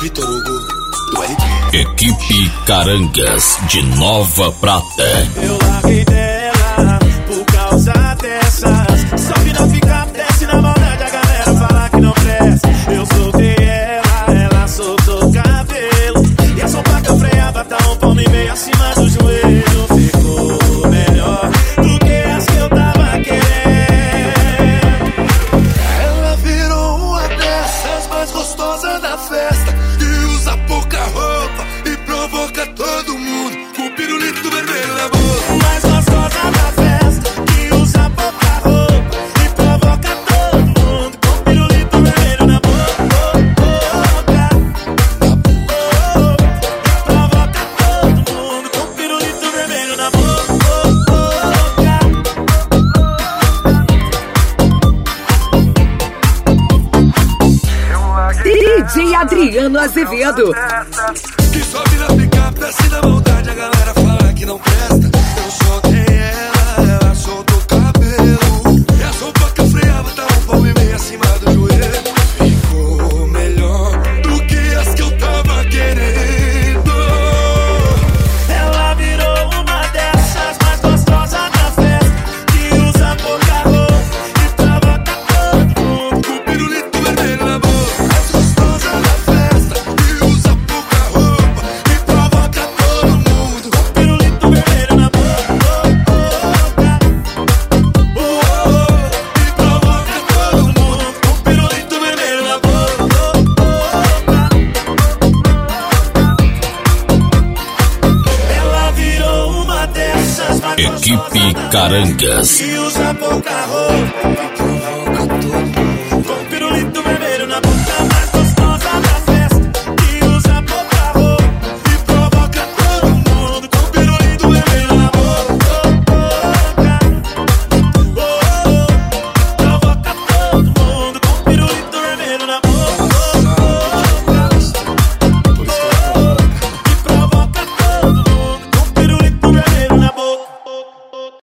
Vitor Hugo do RP. Equipe Carangas de Nova Prata. Eu larguei dela por causa dessas. Só que não fica, desce na maldade, a galera fala que não presta. Eu soltei ela soltou o cabelo. E a sopa que eu freava tá um palmo e meio acima do joelho. Ficou melhor do que as que eu tava querendo. Ela virou uma dessas mais gostosas da festa, que usa pouca roupa e provoca todo mundo com o pirulito vermelho na boca. Mais gostosa da festa, que usa pouca roupa e provoca todo mundo com o pirulito vermelho na boca. E provoca todo mundo com o pirulito vermelho na boca. DJ Adriano Azevedo. Que sobe na picape, desce na maldade, a galera fala que não presta. Eu soltei ela soltou o cabelo. E a sopa que eu freava tá um palmo e meio acima do joelho. Ficou melhor do que as que eu tava querendo. Ela virou uma dessas mais gostosas da festa, que usa pouca roupa e provoca todo mundo Com o pirulito vermelho na boca. Mais gostosa da festa, que usa pouca roupa e provoca todo mundo. com o pirulito vermelho na boca. E provoca todo mundo. Com o pirulito vermelho na boca. Ela virou uma dessas mais Equipe gostosas da Carangas. festa, que usa pouca roupa